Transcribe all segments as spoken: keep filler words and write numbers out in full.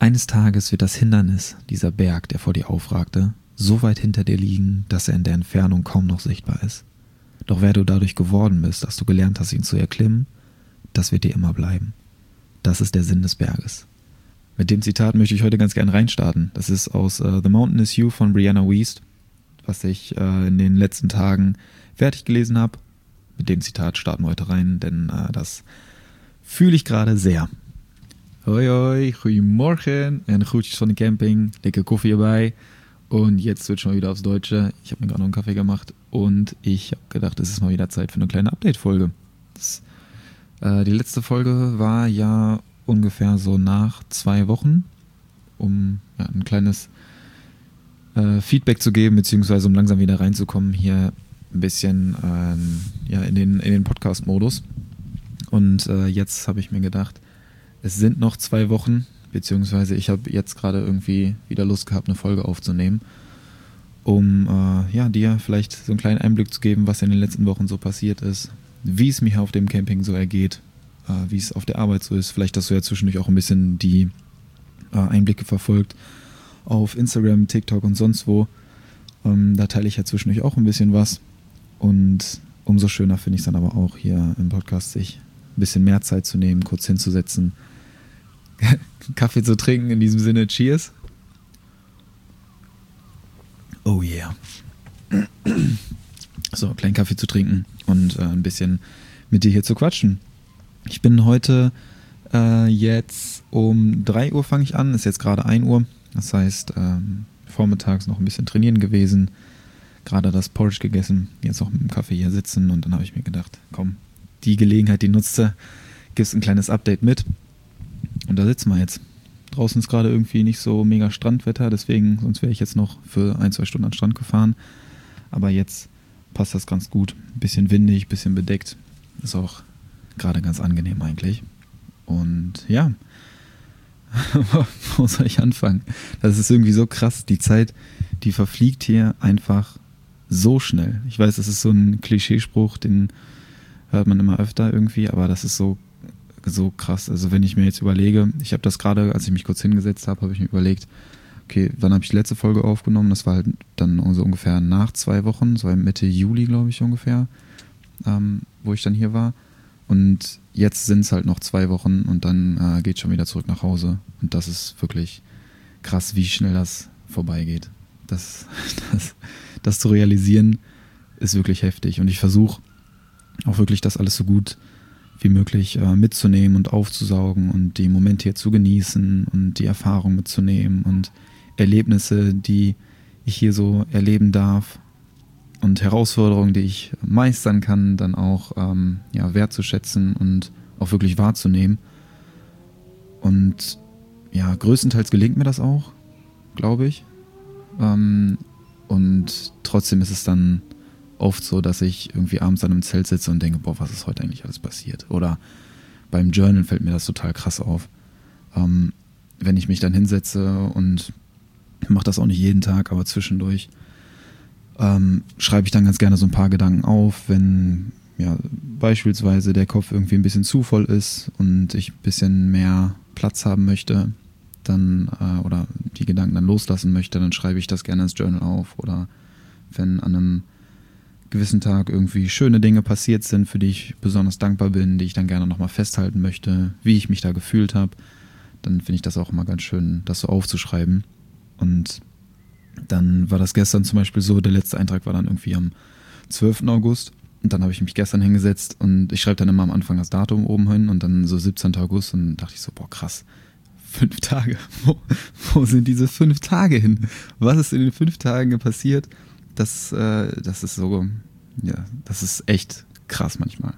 Eines Tages wird das Hindernis, dieser Berg, der vor dir aufragte, so weit hinter dir liegen, dass er in der Entfernung kaum noch sichtbar ist. Doch wer du dadurch geworden bist, dass du gelernt hast, ihn zu erklimmen, das wird dir immer bleiben. Das ist der Sinn des Berges. Mit dem Zitat möchte ich heute ganz gern reinstarten. Das ist aus uh, The Mountain Is You von Brianna Wiest, was ich uh, in den letzten Tagen fertig gelesen habe. Mit dem Zitat starten wir heute rein, denn uh, das fühle ich gerade sehr. Hoi hoi, goedemorgen en groetjes van de camping, lekker Koffee erbij und jetzt switchen wir wieder aufs Deutsche. Ich habe mir gerade noch einen Kaffee gemacht und ich habe gedacht, es ist mal wieder Zeit für eine kleine Update-Folge. Das, äh, die letzte Folge war ja ungefähr so nach zwei Wochen, um ja, ein kleines äh, Feedback zu geben, beziehungsweise um langsam wieder reinzukommen hier ein bisschen ähm, ja, in den, in den Podcast-Modus. Und äh, jetzt habe ich mir gedacht, es sind noch zwei Wochen, beziehungsweise ich habe jetzt gerade irgendwie wieder Lust gehabt, eine Folge aufzunehmen, um äh, ja, dir vielleicht so einen kleinen Einblick zu geben, was in den letzten Wochen so passiert ist, wie es mir auf dem Camping so ergeht, äh, wie es auf der Arbeit so ist. Vielleicht hast du ja zwischendurch auch ein bisschen die äh, Einblicke verfolgt auf Instagram, TikTok und sonst wo. Ähm, da teile ich ja zwischendurch auch ein bisschen was und umso schöner finde ich es dann aber auch hier im Podcast, sich ein bisschen mehr Zeit zu nehmen, kurz hinzusetzen, Kaffee zu trinken, in diesem Sinne, cheers. Oh yeah. So, einen kleinen Kaffee zu trinken und äh, ein bisschen mit dir hier zu quatschen. Ich bin heute äh, jetzt um drei Uhr fange ich an, ist jetzt gerade ein Uhr. Das heißt, ähm, vormittags noch ein bisschen trainieren gewesen, gerade das Porridge gegessen, jetzt auch mit dem Kaffee hier sitzen und dann habe ich mir gedacht, komm, die Gelegenheit, die nutzte, gibst ein kleines Update mit. Und da sitzen wir jetzt. Draußen ist gerade irgendwie nicht so mega Strandwetter, deswegen, sonst wäre ich jetzt noch für ein, zwei Stunden an den Strand gefahren. Aber jetzt passt das ganz gut. Ein bisschen windig, ein bisschen bedeckt. Ist auch gerade ganz angenehm eigentlich. Und ja, wo soll ich anfangen? Das ist irgendwie so krass. Die Zeit, die verfliegt hier einfach so schnell. Ich weiß, das ist so ein Klischeespruch, den hört man immer öfter irgendwie, aber das ist so so krass. Also wenn ich mir jetzt überlege, ich habe das gerade, als ich mich kurz hingesetzt habe, habe ich mir überlegt, okay, wann habe ich die letzte Folge aufgenommen? Das war halt dann so ungefähr nach zwei Wochen, so Mitte Juli, glaube ich, ungefähr, ähm, wo ich dann hier war. Und jetzt sind es halt noch zwei Wochen und dann äh, geht schon wieder zurück nach Hause. Und das ist wirklich krass, wie schnell das vorbeigeht. Das, das, das zu realisieren, ist wirklich heftig. Und ich versuche auch wirklich das alles so gut wie möglich äh, mitzunehmen und aufzusaugen und die Momente hier zu genießen und die Erfahrung mitzunehmen und Erlebnisse, die ich hier so erleben darf und Herausforderungen, die ich meistern kann, dann auch ähm, ja, wertzuschätzen und auch wirklich wahrzunehmen. Und ja, größtenteils gelingt mir das auch, glaube ich. Ähm, und trotzdem ist es dann oft so, dass ich irgendwie abends an einem Zelt sitze und denke, boah, was ist heute eigentlich alles passiert? Oder beim Journal fällt mir das total krass auf. Ähm, wenn ich mich dann hinsetze und mache das auch nicht jeden Tag, aber zwischendurch ähm, schreibe ich dann ganz gerne so ein paar Gedanken auf, wenn ja beispielsweise der Kopf irgendwie ein bisschen zu voll ist und ich ein bisschen mehr Platz haben möchte, dann äh, oder die Gedanken dann loslassen möchte, dann schreibe ich das gerne ins Journal auf. Oder wenn an einem gewissen Tag irgendwie schöne Dinge passiert sind, für die ich besonders dankbar bin, die ich dann gerne nochmal festhalten möchte, wie ich mich da gefühlt habe, dann finde ich das auch immer ganz schön, das so aufzuschreiben. Und dann war das gestern zum Beispiel so, der letzte Eintrag war dann irgendwie am zwölften August und dann habe ich mich gestern hingesetzt und ich schreibe dann immer am Anfang das Datum oben hin und dann so siebzehnten August und dachte ich so, boah krass, fünf Tage, wo, wo sind diese fünf Tage hin? Was ist in den fünf Tagen passiert? Das, äh, das ist so, ja, das ist echt krass manchmal.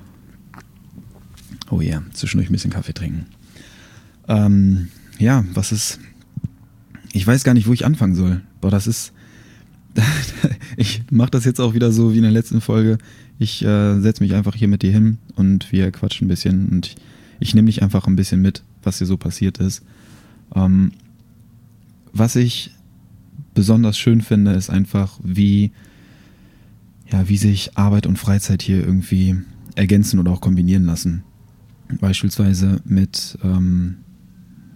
Oh ja, yeah, zwischendurch ein bisschen Kaffee trinken. Ähm, ja, was ist, ich weiß gar nicht, wo ich anfangen soll. Boah, das ist, ich mache das jetzt auch wieder so wie in der letzten Folge. Ich äh, setze mich einfach hier mit dir hin und wir quatschen ein bisschen und ich, ich nehme dich einfach ein bisschen mit, was hier so passiert ist. Ähm, was ich besonders schön finde, ist einfach, wie, ja, wie sich Arbeit und Freizeit hier irgendwie ergänzen oder auch kombinieren lassen. Beispielsweise mit, ähm,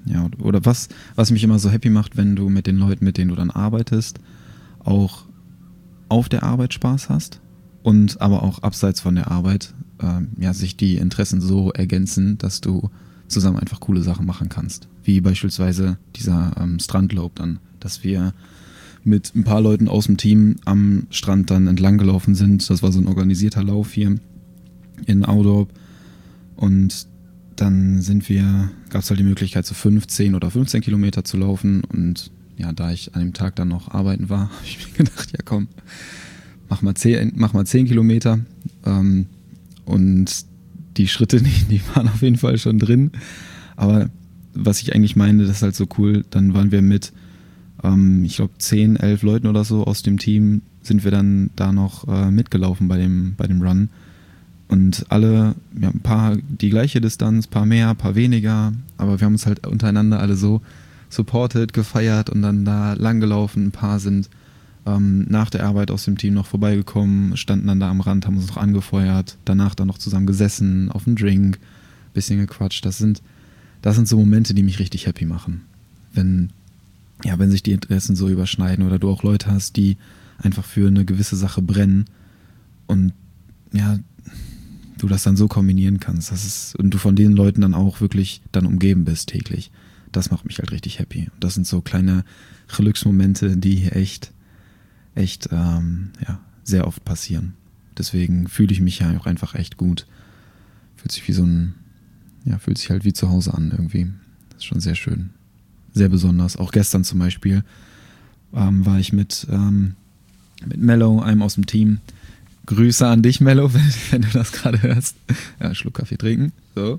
ja, oder was, was mich immer so happy macht, wenn du mit den Leuten, mit denen du dann arbeitest, auch auf der Arbeit Spaß hast und aber auch abseits von der Arbeit, ähm, ja, sich die Interessen so ergänzen, dass du zusammen einfach coole Sachen machen kannst. Wie beispielsweise dieser ähm, Strandlauf dann, dass wir mit ein paar Leuten aus dem Team am Strand dann entlang gelaufen sind. Das war so ein organisierter Lauf hier in Audorp. Und dann sind wir, gab es halt die Möglichkeit, so fünf, zehn oder fünfzehn Kilometer zu laufen. Und ja, da ich an dem Tag dann noch arbeiten war, habe ich mir gedacht, ja komm, mach mal zehn, mach mal zehn Kilometer. Ähm, und die Schritte, die, die waren auf jeden Fall schon drin. Aber was ich eigentlich meine, das ist halt so cool, dann waren wir mit, ähm, ich glaube, zehn, elf Leuten oder so aus dem Team, sind wir dann da noch äh, mitgelaufen bei dem, bei dem Run. Und alle, ja, ein paar die gleiche Distanz, ein paar mehr, ein paar weniger, aber wir haben uns halt untereinander alle so supported, gefeiert und dann da lang gelaufen. Ein paar sind ähm, nach der Arbeit aus dem Team noch vorbeigekommen, standen dann da am Rand, haben uns noch angefeuert, danach dann noch zusammen gesessen, auf einen Drink, bisschen gequatscht. Das sind, das sind so Momente, die mich richtig happy machen. Wenn, ja, wenn sich die Interessen so überschneiden oder du auch Leute hast, die einfach für eine gewisse Sache brennen und ja, du das dann so kombinieren kannst, das ist, und du von den Leuten dann auch wirklich dann umgeben bist täglich. Das macht mich halt richtig happy. Das sind so kleine Glücksmomente, die echt, echt, ähm, ja, sehr oft passieren. Deswegen fühle ich mich ja auch einfach echt gut. Fühlt sich wie so ein, ja, fühlt sich halt wie zu Hause an irgendwie. Das ist schon sehr schön. Sehr besonders. Auch gestern zum Beispiel ähm, war ich mit, ähm, mit Mello, einem aus dem Team. Grüße an dich, Mello, wenn, wenn du das gerade hörst. Ja, einen Schluck Kaffee trinken. So.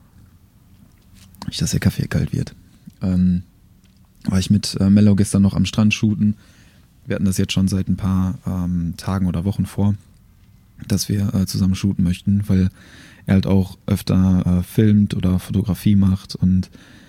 Nicht, dass der Kaffee kalt wird. Ähm, war ich mit äh, Mello gestern noch am Strand shooten. Wir hatten das jetzt schon seit ein paar ähm, Tagen oder Wochen vor, dass wir äh, zusammen shooten möchten, weil er halt auch öfter äh, filmt oder Fotografie macht und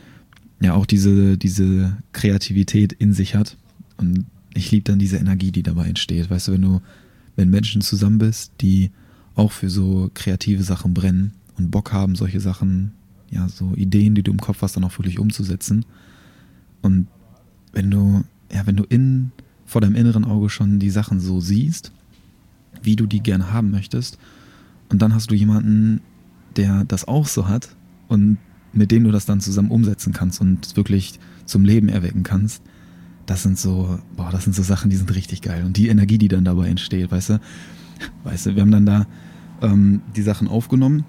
ja auch diese, diese Kreativität in sich hat. Und ich liebe dann diese Energie, die dabei entsteht. Weißt du, wenn du, wenn Menschen zusammen bist, die auch für so kreative Sachen brennen und Bock haben, solche Sachen, ja, so Ideen, die du im Kopf hast, dann auch wirklich umzusetzen. Und wenn du, ja, wenn du in, vor deinem inneren Auge schon die Sachen so siehst, wie du die gerne haben möchtest, und dann hast du jemanden, der das auch so hat und mit dem du das dann zusammen umsetzen kannst und wirklich zum Leben erwecken kannst, das sind so, boah, das sind so Sachen, die sind richtig geil. Und die Energie, die dann dabei entsteht, weißt du, weißt du, wir haben dann da ähm, die Sachen aufgenommen,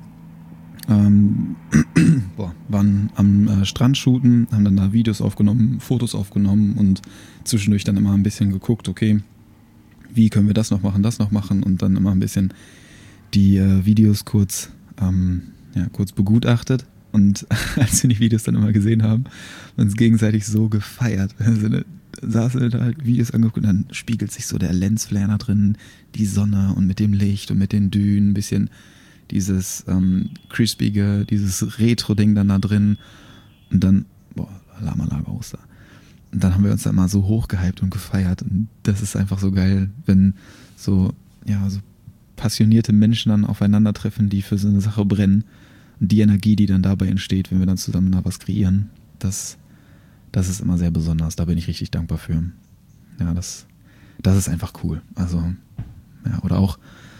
ähm, boah, waren am äh, Strand shooten, haben dann da Videos aufgenommen, Fotos aufgenommen und zwischendurch dann immer ein bisschen geguckt, okay, wie können wir das noch machen, das noch machen und dann immer ein bisschen die äh, Videos kurz, ähm, ja, kurz begutachtet. Und als wir die Videos dann immer gesehen haben, haben wir uns gegenseitig so gefeiert. Also, ne, saßen wir da halt Videos angeguckt und dann spiegelt sich so der Lensflare da drin, die Sonne und mit dem Licht und mit den Dünen, ein bisschen dieses ähm, crispige, dieses Retro-Ding dann da drin. Und dann, boah, Alarmanlage aus da. Und dann haben wir uns da immer so hochgehypt und gefeiert. Und das ist einfach so geil, wenn so, ja, so passionierte Menschen dann aufeinandertreffen, die für so eine Sache brennen. Und die Energie, die dann dabei entsteht, wenn wir dann zusammen da was kreieren, das, das ist immer sehr besonders. Da bin ich richtig dankbar für. Ja, das, das ist einfach cool. Also, ja, oder auch,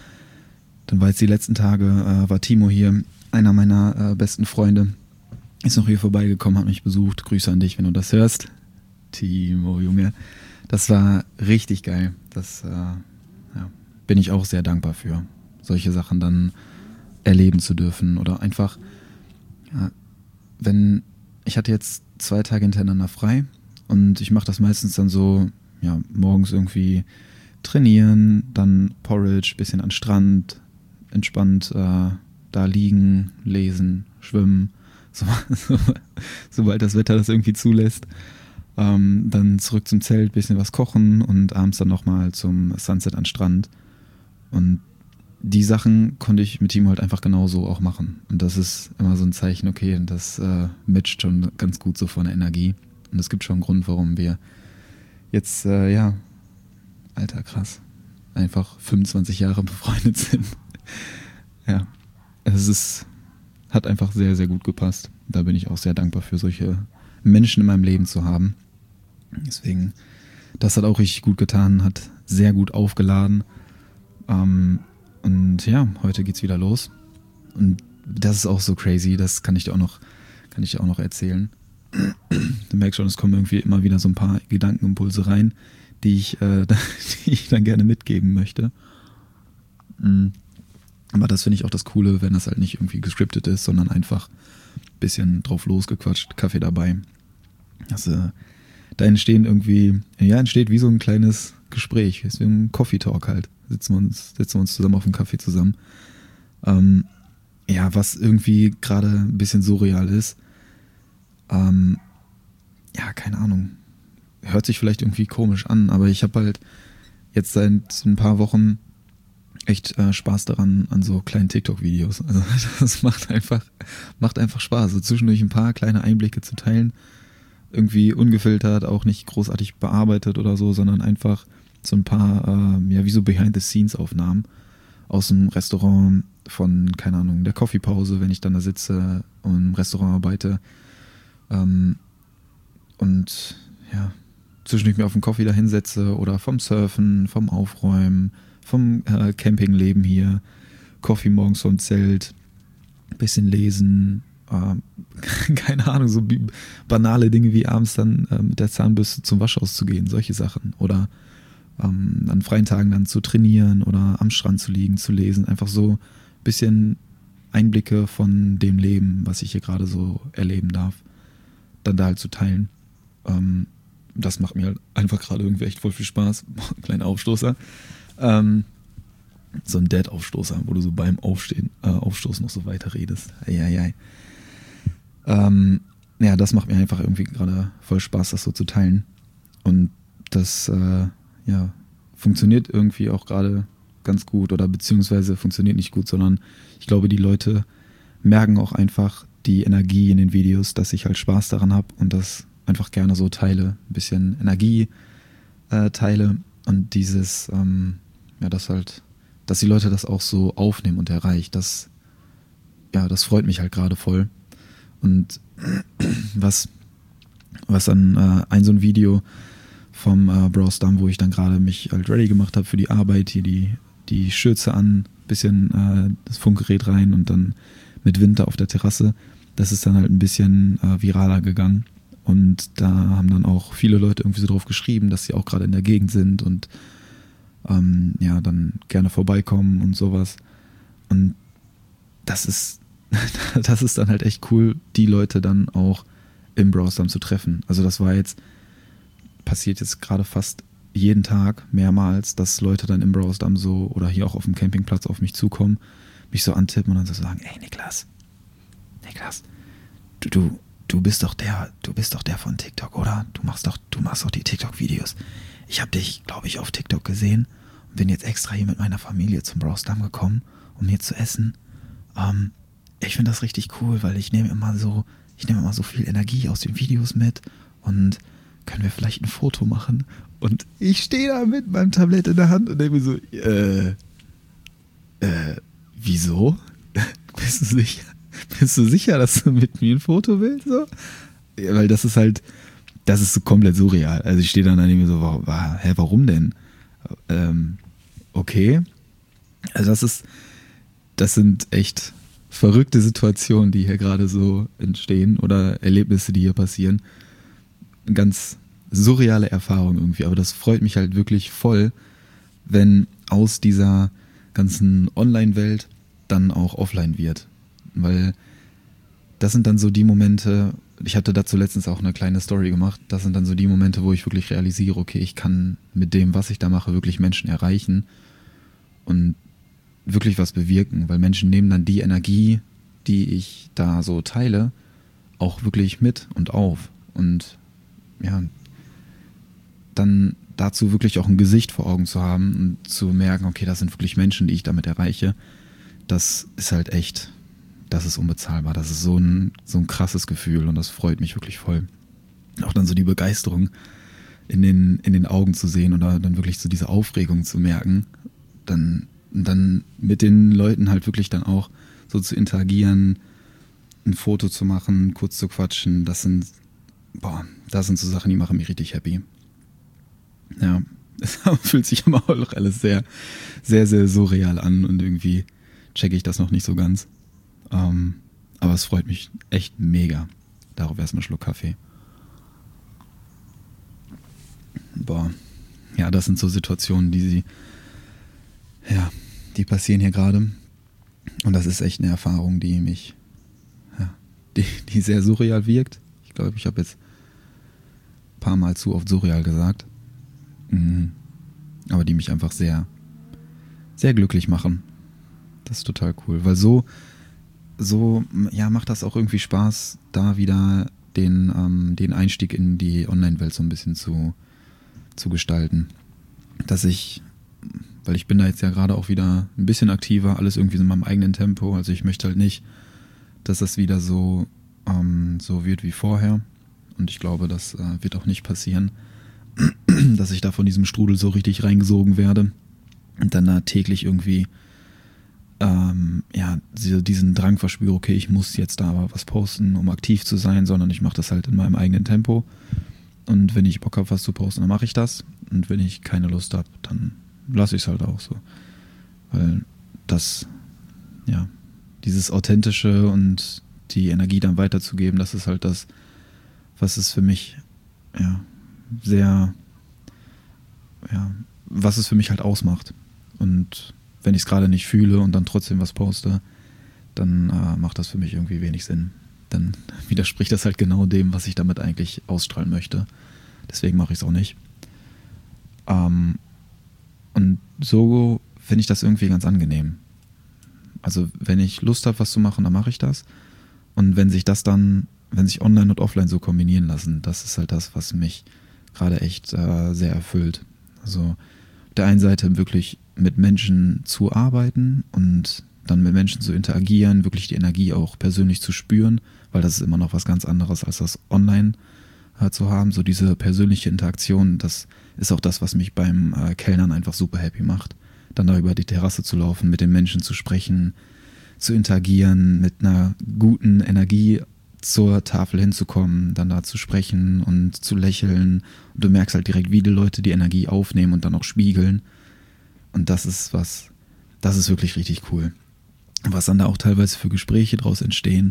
dann war jetzt die letzten Tage, äh, war Timo hier, einer meiner äh, besten Freunde, ist noch hier vorbeigekommen, hat mich besucht. Grüße an dich, wenn du das hörst. Timo, Junge. Das war richtig geil. Das, äh, ja, bin ich auch sehr dankbar für, solche Sachen dann erleben zu dürfen oder einfach, ja, wenn, ich hatte jetzt zwei Tage hintereinander frei und ich mache das meistens dann so, ja, morgens irgendwie trainieren, dann Porridge, bisschen an Strand, entspannt äh, da liegen, lesen, schwimmen, so, so, sobald das Wetter das irgendwie zulässt, ähm, dann zurück zum Zelt, bisschen was kochen und abends dann nochmal zum Sunset an Strand. Und die Sachen konnte ich mit Timo halt einfach genauso auch machen. Und das ist immer so ein Zeichen, okay, das äh, matcht schon ganz gut so von der Energie. Und es gibt schon einen Grund, warum wir jetzt, äh, ja, alter, krass, einfach fünfundzwanzig Jahre befreundet sind. Ja, es ist, hat einfach sehr, sehr gut gepasst. Da bin ich auch sehr dankbar für solche Menschen in meinem Leben zu haben. Deswegen, das hat auch richtig gut getan, hat sehr gut aufgeladen. Ähm, und ja, heute geht's wieder los. Und das ist auch so crazy, das kann ich dir auch noch, kann ich dir auch noch erzählen. Du merkst schon, es kommen irgendwie immer wieder so ein paar Gedankenimpulse rein, die ich, äh, die ich dann gerne mitgeben möchte. Aber das finde ich auch das Coole, wenn das halt nicht irgendwie gescriptet ist, sondern einfach ein bisschen drauf losgequatscht, Kaffee dabei. Also, da entstehen irgendwie, ja, entsteht wie so ein kleines Gespräch, wie ein Coffee Talk halt. Sitzen wir uns, sitzen wir uns zusammen auf dem Kaffee zusammen. Ähm, ja, was irgendwie gerade ein bisschen surreal ist. Ähm, ja, keine Ahnung. Hört sich vielleicht irgendwie komisch an, aber ich habe halt jetzt seit ein paar Wochen echt äh, Spaß daran, an so kleinen TikTok-Videos. Also das macht einfach, macht einfach Spaß, so zwischendurch ein paar kleine Einblicke zu teilen. Irgendwie ungefiltert, auch nicht großartig bearbeitet oder so, sondern einfach so ein paar, äh, ja, wie so Behind-the-Scenes-Aufnahmen aus dem Restaurant von, keine Ahnung, der Coffeepause, wenn ich dann da sitze und im Restaurant arbeite. Ähm, und ja, zwischendurch mir auf den Kaffee da hinsetze oder vom Surfen, vom Aufräumen, vom äh, Campingleben hier, Coffee morgens vom Zelt, bisschen lesen, äh, keine Ahnung, so banale Dinge wie abends dann äh, mit der Zahnbürste zum Waschhaus zu gehen, solche Sachen. Oder ähm, an freien Tagen dann zu trainieren oder am Strand zu liegen, zu lesen. Einfach so ein bisschen Einblicke von dem Leben, was ich hier gerade so erleben darf, dann da halt zu teilen. Ähm, das macht mir halt einfach gerade irgendwie echt voll viel Spaß. Kleiner Aufstoßer. Ähm, so ein Dad-Aufstoßer, wo du so beim Aufstehen, äh, Aufstoßen noch so weiter redest. Eieiei. Ähm, ja, das macht mir einfach irgendwie gerade voll Spaß, das so zu teilen. Und das, äh, ja, funktioniert irgendwie auch gerade ganz gut oder beziehungsweise funktioniert nicht gut, sondern ich glaube, die Leute merken auch einfach die Energie in den Videos, dass ich halt Spaß daran habe und das einfach gerne so teile, ein bisschen Energie äh, teile und dieses, ähm, ja, das halt, dass die Leute das auch so aufnehmen und erreichen, das, ja, das freut mich halt gerade voll. Und was, was dann äh, ein so ein Video vom äh, Browsdamm, wo ich dann gerade mich halt ready gemacht habe für die Arbeit, hier die, die Schürze an, bisschen äh, das Funkgerät rein und dann mit Winter auf der Terrasse, das ist dann halt ein bisschen äh, viraler gegangen. Und da haben dann auch viele Leute irgendwie so drauf geschrieben, dass sie auch gerade in der Gegend sind und ähm, ja, dann gerne vorbeikommen und sowas. Und das ist, das ist dann halt echt cool, die Leute dann auch im Browsdamm zu treffen. Also das war jetzt, passiert jetzt gerade fast jeden Tag mehrmals, dass Leute dann im Browsdamm so oder hier auch auf dem Campingplatz auf mich zukommen, mich so antippen und dann so sagen, ey Niklas, Niklas, du, du, du bist doch der, du bist doch der von TikTok, oder? Du machst doch, du machst doch die TikTok-Videos. Ich habe dich, glaube ich, auf TikTok gesehen und bin jetzt extra hier mit meiner Familie zum Browsdamm gekommen, um hier zu essen. Ähm, ich finde das richtig cool, weil ich nehme immer so, ich nehme immer so viel Energie aus den Videos mit und können wir vielleicht ein Foto machen? Und ich stehe da mit meinem Tablett in der Hand und denke mir so, äh, äh, wieso? Bist du sicher? Bist du sicher, dass du mit mir ein Foto willst? So? Ja, weil das ist halt, das ist so komplett surreal. Also ich stehe dann da mir so, warum, hä, warum denn? Ähm, okay. Also das ist, das sind echt verrückte Situationen, die hier gerade so entstehen oder Erlebnisse, die hier passieren. Ganz surreale Erfahrung irgendwie, aber das freut mich halt wirklich voll, wenn aus dieser ganzen Online-Welt dann auch offline wird, weil das sind dann so die Momente, ich hatte dazu letztens auch eine kleine Story gemacht, das sind dann so die Momente, wo ich wirklich realisiere, okay, ich kann mit dem, was ich da mache, wirklich Menschen erreichen und wirklich was bewirken, weil Menschen nehmen dann die Energie, die ich da so teile, auch wirklich mit und auf und ja, dann dazu wirklich auch ein Gesicht vor Augen zu haben und zu merken, okay, das sind wirklich Menschen, die ich damit erreiche, das ist halt echt, das ist unbezahlbar, das ist so ein, so ein krasses Gefühl und das freut mich wirklich voll. Auch dann so die Begeisterung in den, in den Augen zu sehen oder dann wirklich so diese Aufregung zu merken, dann, dann mit den Leuten halt wirklich dann auch so zu interagieren, ein Foto zu machen, kurz zu quatschen, das sind boah, das sind so Sachen, die machen mich richtig happy. Ja, es fühlt sich immer auch alles sehr, sehr, sehr surreal an und irgendwie checke ich das noch nicht so ganz. Ähm, aber es freut mich echt mega. Darauf erstmal einen Schluck Kaffee. Boah, ja, das sind so Situationen, die sie, ja, die passieren hier gerade. Und das ist echt eine Erfahrung, die mich, ja, die, die sehr surreal wirkt. Ich glaube, ich habe jetzt ein paar Mal zu oft surreal gesagt. Mhm. Aber die mich einfach sehr, sehr glücklich machen. Das ist total cool, weil so, so, ja, macht das auch irgendwie Spaß, da wieder den, ähm, den Einstieg in die Online-Welt so ein bisschen zu, zu gestalten. Dass ich, weil ich bin da jetzt ja gerade auch wieder ein bisschen aktiver, alles irgendwie so in meinem eigenen Tempo, also ich möchte halt nicht, dass das wieder so, ähm, so wird wie vorher und ich glaube, das äh, wird auch nicht passieren, dass ich da von diesem Strudel so richtig reingesogen werde und dann da täglich irgendwie ähm, ja, diesen Drang verspüre, okay, ich muss jetzt da aber was posten, um aktiv zu sein, sondern ich mache das halt in meinem eigenen Tempo und wenn ich Bock habe, was zu posten, dann mache ich das und wenn ich keine Lust habe, dann lasse ich es halt auch so, weil das, ja, dieses Authentische und die Energie dann weiterzugeben, das ist halt das, was es für mich, ja, sehr, ja, was es für mich halt ausmacht. Und wenn ich es gerade nicht fühle und dann trotzdem was poste, dann äh, macht das für mich irgendwie wenig Sinn. Dann widerspricht das halt genau dem, was ich damit eigentlich ausstrahlen möchte. Deswegen mache ich es auch nicht. Ähm, und so finde ich das irgendwie ganz angenehm. Also wenn ich Lust habe, was zu machen, dann mache ich das. Und wenn sich das dann, wenn sich Online und Offline so kombinieren lassen, das ist halt das, was mich gerade echt äh, sehr erfüllt. Also auf der einen Seite wirklich mit Menschen zu arbeiten und dann mit Menschen zu interagieren, wirklich die Energie auch persönlich zu spüren, weil das ist immer noch was ganz anderes als das Online äh, zu haben. So diese persönliche Interaktion, das ist auch das, was mich beim äh, Kellnern einfach super happy macht. Dann da über die Terrasse zu laufen, mit den Menschen zu sprechen, zu interagieren, mit einer guten Energie zur Tafel hinzukommen, dann da zu sprechen und zu lächeln. Und du merkst halt direkt, wie die Leute die Energie aufnehmen und dann auch spiegeln. Und das ist was, das ist wirklich richtig cool. Was dann da auch teilweise für Gespräche draus entstehen,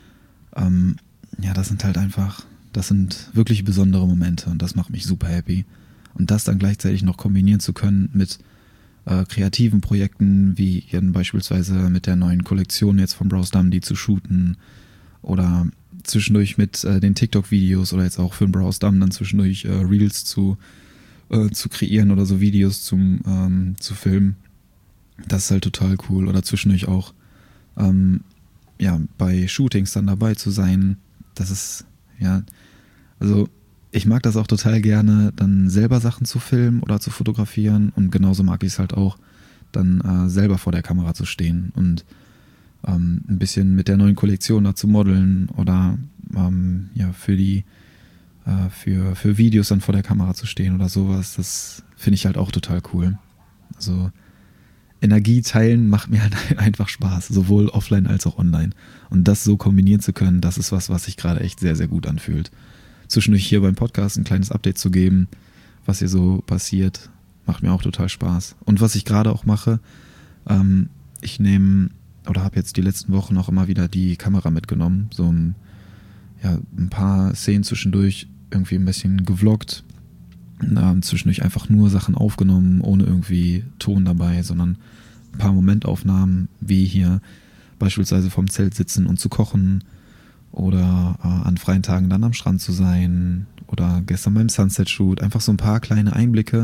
ähm, ja, das sind halt einfach, das sind wirklich besondere Momente und das macht mich super happy. Und das dann gleichzeitig noch kombinieren zu können mit äh, kreativen Projekten, wie jetzt beispielsweise mit der neuen Kollektion jetzt von Browse Dumb, die zu shooten oder zwischendurch mit äh, den TikTok-Videos oder jetzt auch für den Browse Dumb dann zwischendurch äh, Reels zu, äh, zu kreieren oder so Videos zum, ähm, zu filmen. Das ist halt total cool. Oder zwischendurch auch ähm, ja, bei Shootings dann dabei zu sein. Das ist, ja, also ich mag das auch total gerne, dann selber Sachen zu filmen oder zu fotografieren und genauso mag ich es halt auch, dann äh, selber vor der Kamera zu stehen und ähm, ein bisschen mit der neuen Kollektion da zu modeln oder ähm, ja, für die äh, für, für Videos dann vor der Kamera zu stehen oder sowas. Das finde ich halt auch total cool. Also Energie teilen macht mir halt einfach Spaß, sowohl offline als auch online. Und das so kombinieren zu können, das ist was, was sich gerade echt sehr, sehr gut anfühlt. Zwischendurch hier beim Podcast ein kleines Update zu geben, was hier so passiert, macht mir auch total Spaß. Und was ich gerade auch mache, ähm, ich nehme oder habe jetzt die letzten Wochen auch immer wieder die Kamera mitgenommen, so ein, ja, ein paar Szenen zwischendurch irgendwie ein bisschen gevloggt, ähm, zwischendurch einfach nur Sachen aufgenommen, ohne irgendwie Ton dabei, sondern ein paar Momentaufnahmen, wie hier beispielsweise vom Zelt sitzen und zu kochen oder äh, an freien Tagen dann am Strand zu sein oder gestern beim Sunset-Shoot, einfach so ein paar kleine Einblicke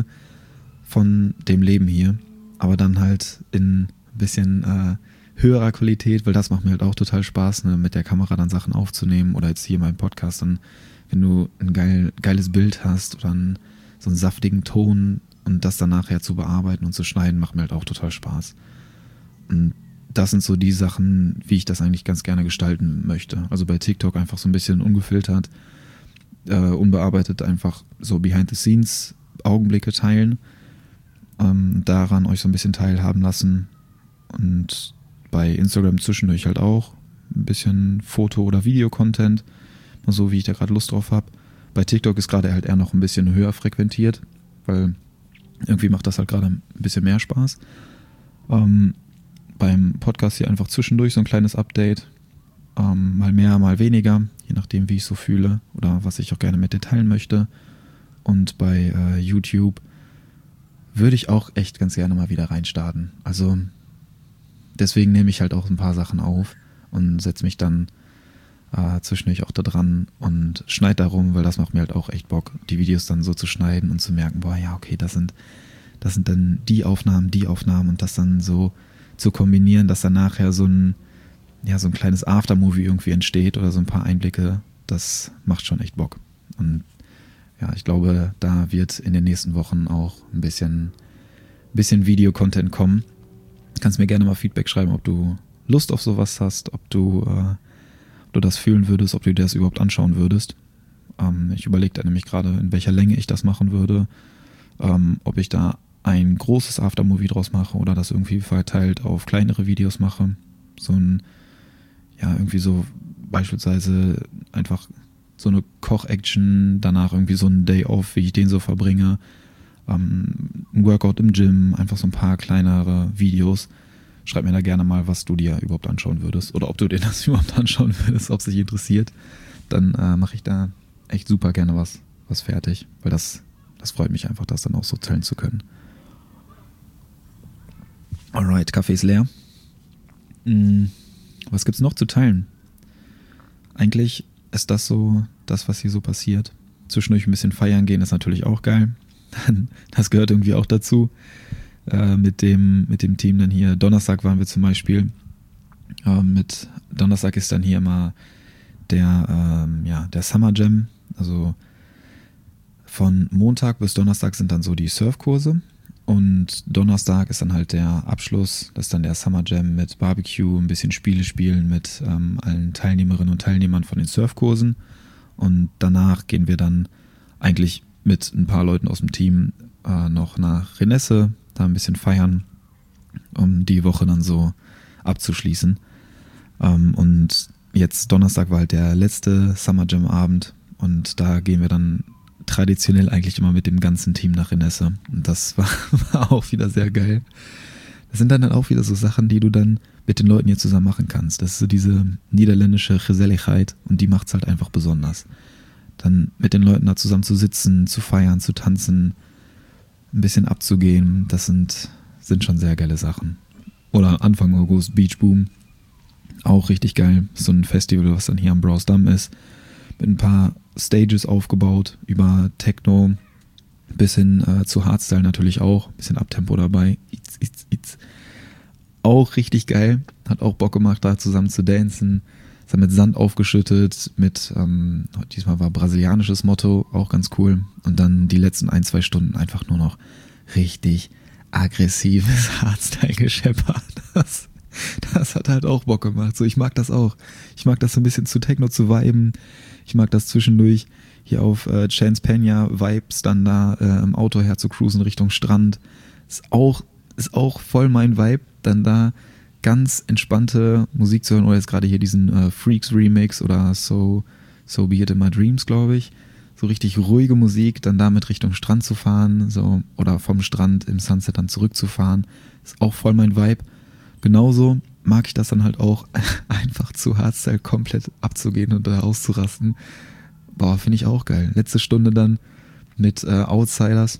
von dem Leben hier, aber dann halt in ein bisschen äh, höherer Qualität, weil das macht mir halt auch total Spaß, ne, mit der Kamera dann Sachen aufzunehmen oder jetzt hier beim Podcast dann, wenn du ein geil, geiles Bild hast oder ein, so einen saftigen Ton und das dann nachher zu bearbeiten und zu schneiden, macht mir halt auch total Spaß. Und das sind so die Sachen, wie ich das eigentlich ganz gerne gestalten möchte. Also bei TikTok einfach so ein bisschen ungefiltert, äh, unbearbeitet einfach so Behind-the-Scenes Augenblicke teilen, ähm, daran euch so ein bisschen teilhaben lassen und bei Instagram zwischendurch halt auch ein bisschen Foto- oder Video-Content, so wie ich da gerade Lust drauf habe. bei TikTok ist gerade halt eher noch ein bisschen höher frequentiert, weil irgendwie macht das halt gerade ein bisschen mehr Spaß. Ähm, beim Podcast hier einfach zwischendurch so ein kleines Update. Ähm, mal mehr, mal weniger, je nachdem, wie ich so fühle oder was ich auch gerne mit dir teilen möchte. Und bei äh, YouTube würde ich auch echt ganz gerne mal wieder reinstarten. Also deswegen nehme ich halt auch ein paar Sachen auf und setze mich dann äh, zwischendurch auch da dran und schneide darum, weil das macht mir halt auch echt Bock, die Videos dann so zu schneiden und zu merken, boah, ja, okay, das sind, das sind dann die Aufnahmen, die Aufnahmen und das dann so zu kombinieren, dass dann nachher so ein, ja, so ein kleines Aftermovie irgendwie entsteht oder so ein paar Einblicke, das macht schon echt Bock. Und ja, ich glaube, da wird in den nächsten Wochen auch ein bisschen, bisschen Video-Content kommen. Du kannst mir gerne mal Feedback schreiben, ob du Lust auf sowas hast, ob du, äh, ob du das fühlen würdest, ob du dir das überhaupt anschauen würdest. Ähm, ich überlege da nämlich gerade, in welcher Länge ich das machen würde, ähm, ob ich da ein großes Aftermovie draus mache oder das irgendwie verteilt auf kleinere Videos mache. So ein, ja, irgendwie so beispielsweise einfach so eine Koch-Action, danach irgendwie so ein Day-Off, wie ich den so verbringe, ähm, ein Workout im Gym, einfach so ein paar kleinere Videos. Schreib mir da gerne mal, was du dir überhaupt anschauen würdest oder ob du dir das überhaupt anschauen würdest, ob es dich interessiert. Dann äh, mache ich da echt super gerne was, was fertig, weil das, das freut mich einfach, das dann auch so teilen zu können. Alright, Kaffee ist leer. Hm, was gibt's noch zu teilen? Eigentlich ist das so das, was hier so passiert. Zwischendurch ein bisschen feiern gehen ist natürlich auch geil. Das gehört irgendwie auch dazu. Äh, mit dem, mit dem Team dann hier. Donnerstag waren wir zum Beispiel. Äh, mit Donnerstag ist dann hier immer der, ähm, ja, der Summer Jam. Also von Montag bis Donnerstag sind dann so die Surfkurse. Und Donnerstag ist dann halt der Abschluss, das ist dann der Summer Jam mit Barbecue, ein bisschen Spiele spielen mit ähm, allen Teilnehmerinnen und Teilnehmern von den Surfkursen. Und danach gehen wir dann eigentlich mit ein paar Leuten aus dem Team äh, noch nach Renesse, da ein bisschen feiern, um die Woche dann so abzuschließen. Ähm, und jetzt Donnerstag war halt der letzte Summer Jam Abend und da gehen wir dann traditionell eigentlich immer mit dem ganzen Team nach Renesse. Und das war, war auch wieder sehr geil. Das sind dann, dann auch wieder so Sachen, die du dann mit den Leuten hier zusammen machen kannst. Das ist so diese niederländische Geselligkeit und die macht es halt einfach besonders. Dann mit den Leuten da zusammen zu sitzen, zu feiern, zu tanzen, ein bisschen abzugehen, das sind, sind schon sehr geile Sachen. Oder Anfang August Beach Boom, auch richtig geil. So ein Festival, was dann hier am Browsdamm ist, mit ein paar Stages aufgebaut, über Techno bis hin äh, zu Hardstyle natürlich auch, bisschen Abtempo dabei. It's, it's, it's. Auch richtig geil, hat auch Bock gemacht, da zusammen zu dancen. Es hat mit Sand aufgeschüttet, mit, ähm, diesmal war brasilianisches Motto, auch ganz cool. Und dann die letzten ein, zwei Stunden einfach nur noch richtig aggressives Hardstyle gescheppert. Das, das hat halt auch Bock gemacht. So, ich mag das auch. Ich mag das so ein bisschen zu Techno zu viben. Ich mag das zwischendurch hier auf äh, Chance Peña Vibes dann da äh, im Auto her zu cruisen Richtung Strand. Ist auch, ist auch voll mein Vibe, dann da ganz entspannte Musik zu hören oder jetzt gerade hier diesen äh, Freaks Remix oder So, So Be It in My Dreams, glaube ich. So richtig ruhige Musik, dann damit Richtung Strand zu fahren, so, oder vom Strand im Sunset dann zurückzufahren. Ist auch voll mein Vibe. Genauso mag ich das dann halt auch, einfach zu Hardstyle komplett abzugehen und da auszurasten. Boah, finde ich auch geil. Letzte Stunde dann mit äh, Outsiders.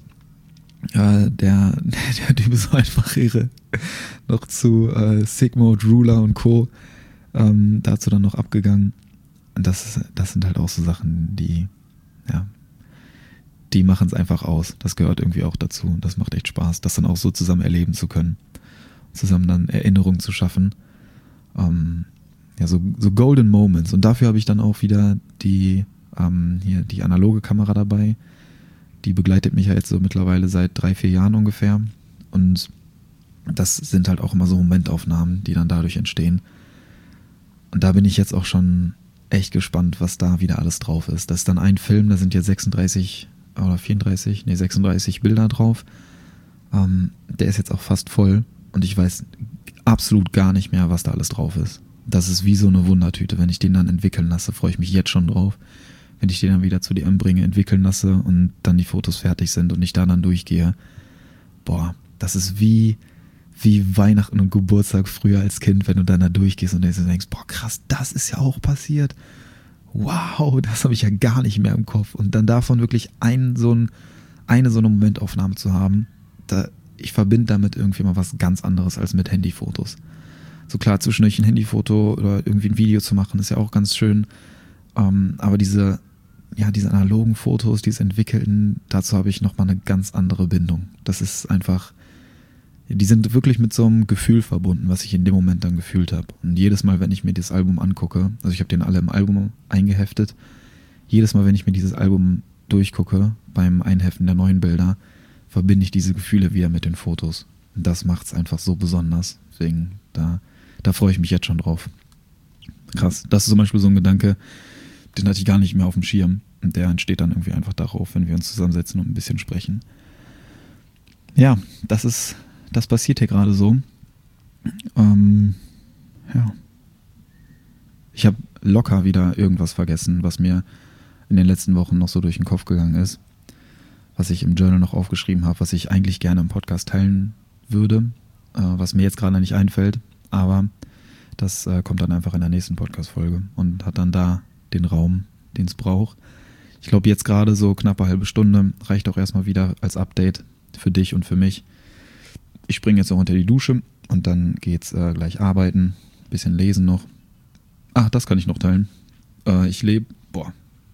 Äh, der, der Typ ist so einfach irre. Noch zu äh, Sigmod, Ruler und Co. Ähm, dazu dann noch abgegangen. Und das, das sind halt auch so Sachen, die, ja, die machen es einfach aus. Das gehört irgendwie auch dazu. Das macht echt Spaß, das dann auch so zusammen erleben zu können. Zusammen dann Erinnerungen zu schaffen. Ähm, ja, so, so Golden Moments. Und dafür habe ich dann auch wieder die, ähm, hier die analoge Kamera dabei. Die begleitet mich ja jetzt so mittlerweile seit drei, vier Jahren ungefähr. Und das sind halt auch immer so Momentaufnahmen, die dann dadurch entstehen. Und da bin ich jetzt auch schon echt gespannt, was da wieder alles drauf ist. Das ist dann ein Film, da sind jetzt sechsunddreißig oder vierunddreißig, nee sechsunddreißig Bilder drauf. Ähm, der ist jetzt auch fast voll. Und ich weiß absolut gar nicht mehr, was da alles drauf ist. Das ist wie so eine Wundertüte. Wenn ich den dann entwickeln lasse, freue ich mich jetzt schon drauf. wenn ich den dann wieder zu D M bringe, entwickeln lasse und dann die Fotos fertig sind und ich da dann durchgehe. Boah, das ist wie, wie Weihnachten und Geburtstag früher als Kind, wenn du dann da durchgehst und denkst, boah krass, das ist ja auch passiert. Wow, das habe ich ja gar nicht mehr im Kopf. Und dann davon wirklich ein, so ein, eine so eine Momentaufnahme zu haben, da, ich verbinde damit irgendwie mal was ganz anderes als mit Handyfotos. So klar, zwischendurch ein Handyfoto oder irgendwie ein Video zu machen, ist ja auch ganz schön. Ähm, aber diese, ja, diese analogen Fotos, diese entwickelten, dazu habe ich nochmal eine ganz andere Bindung. Das ist einfach, die sind wirklich mit so einem Gefühl verbunden, was ich in dem Moment dann gefühlt habe. Und jedes Mal, wenn ich mir das Album angucke, also ich habe den alle im Album eingeheftet, jedes Mal, wenn ich mir dieses Album durchgucke, beim Einheften der neuen Bilder, verbinde ich diese Gefühle wieder mit den Fotos. Und das macht es einfach so besonders. Deswegen, da, da freue ich mich jetzt schon drauf. Krass. Das ist zum Beispiel so ein Gedanke, den hatte ich gar nicht mehr auf dem Schirm. Und der entsteht dann irgendwie einfach darauf, wenn wir uns zusammensetzen und ein bisschen sprechen. Ja, das ist, das passiert hier gerade so. Ähm, ja. Ich habe locker wieder irgendwas vergessen, was mir in den letzten Wochen noch so durch den Kopf gegangen ist, was ich im Journal noch aufgeschrieben habe, was ich eigentlich gerne im Podcast teilen würde, äh, was mir jetzt gerade nicht einfällt, aber das äh, kommt dann einfach in der nächsten Podcast-Folge und hat dann da den Raum, den es braucht. Ich glaube, jetzt gerade so knapp eine halbe Stunde reicht auch erstmal wieder als Update für dich und für mich. Ich springe jetzt noch unter die Dusche und dann geht's äh, gleich arbeiten, bisschen lesen noch. Ach, das kann ich noch teilen. Äh, ich lebe, boah,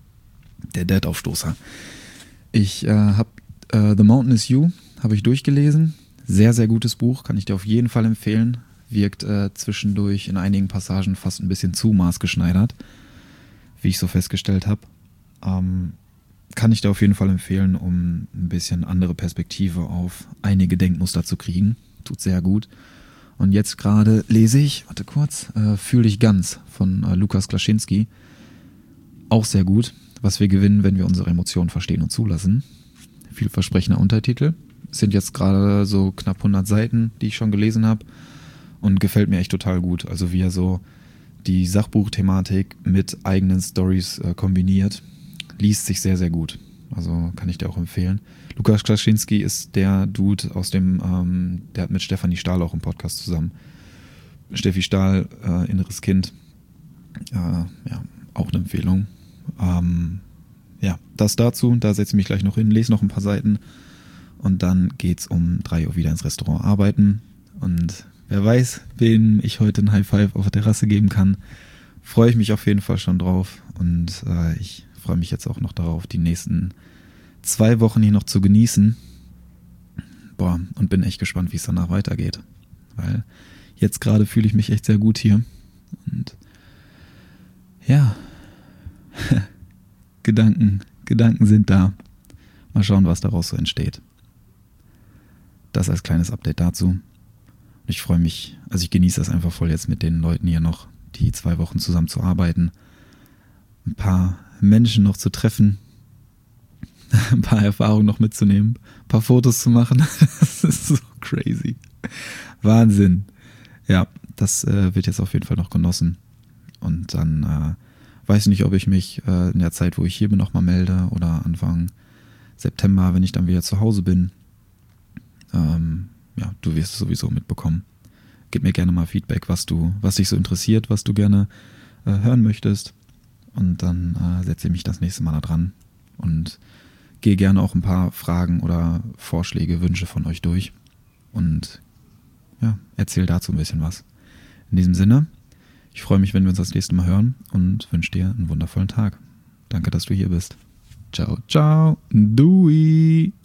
der Dad-Aufstoßer. Ich äh, habe äh, The Mountain is You, habe ich durchgelesen. Sehr, sehr gutes Buch, kann ich dir auf jeden Fall empfehlen. Wirkt äh, zwischendurch in einigen Passagen fast ein bisschen zu maßgeschneidert, wie ich so festgestellt habe. Ähm, kann ich dir auf jeden Fall empfehlen, um ein bisschen andere Perspektive auf einige Denkmuster zu kriegen. Tut sehr gut. Und jetzt gerade lese ich, warte kurz, äh, Fühl dich ganz von äh, Lukas Klaschinski. Auch sehr gut. Was wir gewinnen, wenn wir unsere Emotionen verstehen und zulassen. Vielversprechender Untertitel. Es sind jetzt gerade so knapp hundert Seiten, die ich schon gelesen habe. Und gefällt mir echt total gut. Also wie er so die Sachbuchthematik mit eigenen Storys äh, kombiniert. Liest sich sehr, sehr gut. Also kann ich dir auch empfehlen. Lukas Klaschinski ist der Dude aus dem, ähm, der hat mit Stefanie Stahl auch einen Podcast zusammen. Steffi Stahl, äh, Inneres Kind. Äh, ja, auch eine Empfehlung. Ähm, ja, das dazu. Da setze ich mich gleich noch hin, lese noch ein paar Seiten. Und dann geht's um drei Uhr wieder ins Restaurant arbeiten. Und wer weiß, wem ich heute ein High Five auf der Terrasse geben kann, freue ich mich auf jeden Fall schon drauf. Und äh, ich freue mich jetzt auch noch darauf, die nächsten zwei Wochen hier noch zu genießen. Boah, und bin echt gespannt, wie es danach weitergeht. Weil jetzt gerade fühle ich mich echt sehr gut hier. Und ja, Gedanken, Gedanken sind da. Mal schauen, was daraus so entsteht. Das als kleines Update dazu. Und ich freue mich, also ich genieße das einfach voll jetzt mit den Leuten hier noch, die zwei Wochen zusammen zu arbeiten. Ein paar Menschen noch zu treffen, ein paar Erfahrungen noch mitzunehmen, ein paar Fotos zu machen. Das ist so crazy. Wahnsinn. Ja, das äh, wird jetzt auf jeden Fall noch genossen. Und dann äh, weiß nicht, ob ich mich äh, in der Zeit, wo ich hier bin, nochmal melde oder Anfang September, wenn ich dann wieder zu Hause bin. Ähm, ja, du wirst es sowieso mitbekommen. Gib mir gerne mal Feedback, was du, was dich so interessiert, was du gerne äh, hören möchtest. Und dann äh, setze ich mich das nächste Mal da dran und gehe gerne auch ein paar Fragen oder Vorschläge, Wünsche von euch durch und ja, erzähl dazu ein bisschen was. In diesem Sinne, ich freue mich, wenn wir uns das nächste Mal hören und wünsche dir einen wundervollen Tag. Danke, dass du hier bist. Ciao, ciao, Dui.